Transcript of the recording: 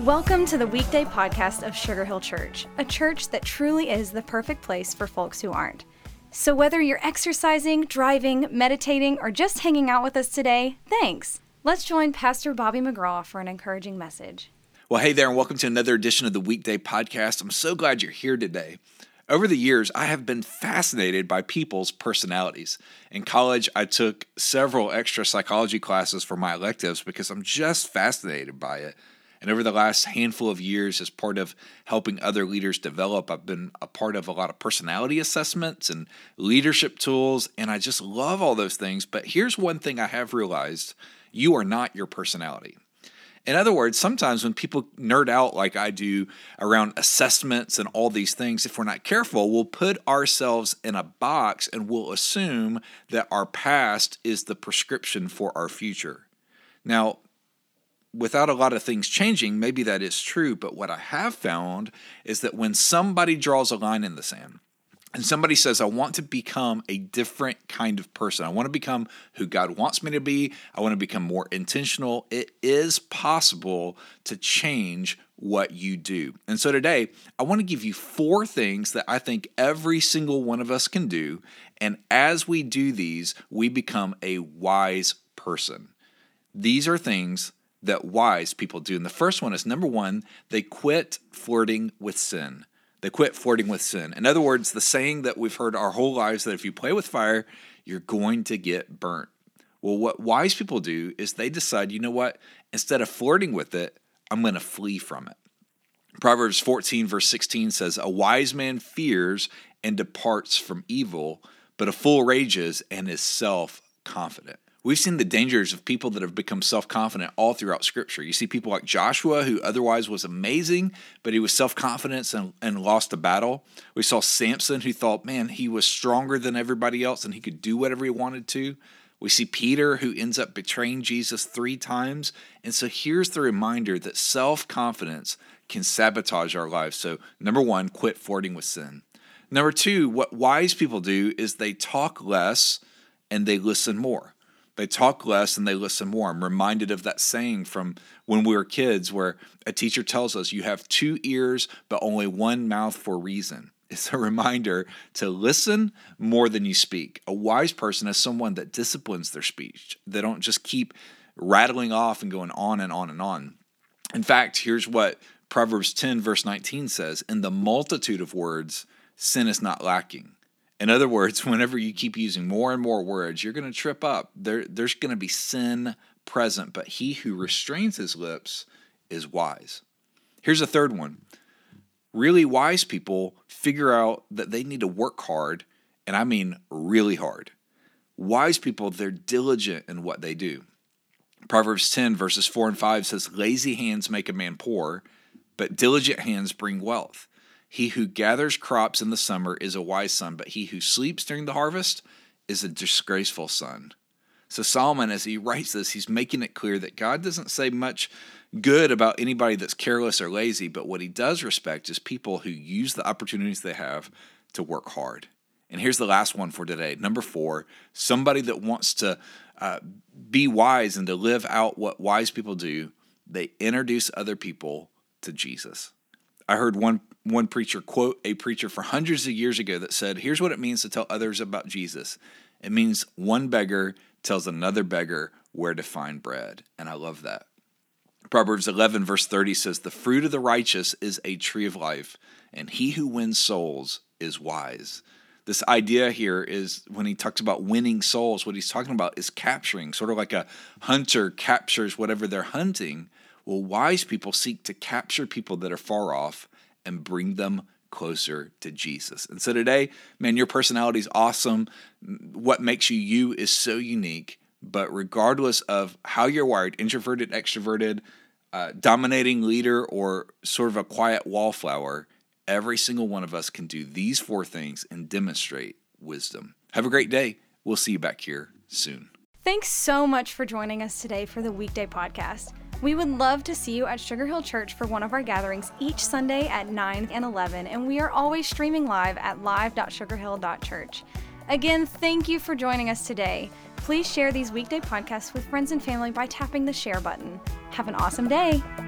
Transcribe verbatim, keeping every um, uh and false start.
Welcome to the weekday podcast of Sugar Hill Church, a church that truly is the perfect place for folks who aren't. So whether you're exercising, driving, meditating, or just hanging out with us today, thanks. Let's join Pastor Bobby McGraw for an encouraging message. Well, hey there, and welcome to another edition of the Weekday Podcast. I'm so glad you're here today. Over the years, I have been fascinated by people's personalities. In college, I took several extra psychology classes for my electives because I'm just fascinated by it. And over the last handful of years, as part of helping other leaders develop, I've been a part of a lot of personality assessments and leadership tools, and I just love all those things. But here's one thing I have realized: you are not your personality. In other words, sometimes when people nerd out like I do around assessments and all these things, if we're not careful, we'll put ourselves in a box and we'll assume that our past is the prescription for our future. Now, without a lot of things changing, maybe that is true, but what I have found is that when somebody draws a line in the sand and somebody says, I want to become a different kind of person, I want to become who God wants me to be, I want to become more intentional, it is possible to change what you do. And so today, I want to give you four things that I think every single one of us can do, and as we do these, we become a wise person. These are things that wise people do. And the first one is, number one, they quit flirting with sin. They quit flirting with sin. In other words, the saying that we've heard our whole lives that if you play with fire, you're going to get burnt. Well, what wise people do is they decide, you know what, instead of flirting with it, I'm going to flee from it. Proverbs fourteen verse sixteen says, a wise man fears and departs from evil, but a fool rages and is self-confident. We've seen the dangers of people that have become self-confident all throughout Scripture. You see people like Joshua, who otherwise was amazing, but he was self-confident and, and lost a battle. We saw Samson, who thought, man, he was stronger than everybody else and he could do whatever he wanted to. We see Peter, who ends up betraying Jesus three times. And so here's the reminder that self-confidence can sabotage our lives. So number one, quit flirting with sin. Number two, what wise people do is they talk less and they listen more. They talk less and they listen more. I'm reminded of that saying from when we were kids where a teacher tells us you have two ears but only one mouth for reason. It's a reminder to listen more than you speak. A wise person is someone that disciplines their speech. They don't just keep rattling off and going on and on and on. In fact, here's what Proverbs ten verse nineteen says, in the multitude of words, sin is not lacking. In other words, whenever you keep using more and more words, you're going to trip up. There, there's going to be sin present, but he who restrains his lips is wise. Here's a third one. Really wise people figure out that they need to work hard, and I mean really hard. Wise people, they're diligent in what they do. Proverbs ten verses four and five says, lazy hands make a man poor, but diligent hands bring wealth. He who gathers crops in the summer is a wise son, but he who sleeps during the harvest is a disgraceful son. So Solomon, as he writes this, he's making it clear that God doesn't say much good about anybody that's careless or lazy, but what he does respect is people who use the opportunities they have to work hard. And here's the last one for today. Number four, somebody that wants to uh, be wise and to live out what wise people do, they introduce other people to Jesus. I heard one one preacher quote a preacher for hundreds of years ago that said, here's what it means to tell others about Jesus. It means one beggar tells another beggar where to find bread. And I love that. Proverbs eleven verse thirty says, the fruit of the righteous is a tree of life, and he who wins souls is wise. This idea here is when he talks about winning souls, what he's talking about is capturing, sort of like a hunter captures whatever they're hunting. Well, wise people seek to capture people that are far off and bring them closer to Jesus. And so today, man, your personality is awesome. What makes you you is so unique. But regardless of how you're wired, introverted, extroverted, uh, dominating leader, or sort of a quiet wallflower, every single one of us can do these four things and demonstrate wisdom. Have a great day. We'll see you back here soon. Thanks so much for joining us today for the Weekday Podcast. We would love to see you at Sugar Hill Church for one of our gatherings each Sunday at nine and eleven, and we are always streaming live at live dot sugar hill dot church. Again, thank you for joining us today. Please share these weekday podcasts with friends and family by tapping the share button. Have an awesome day.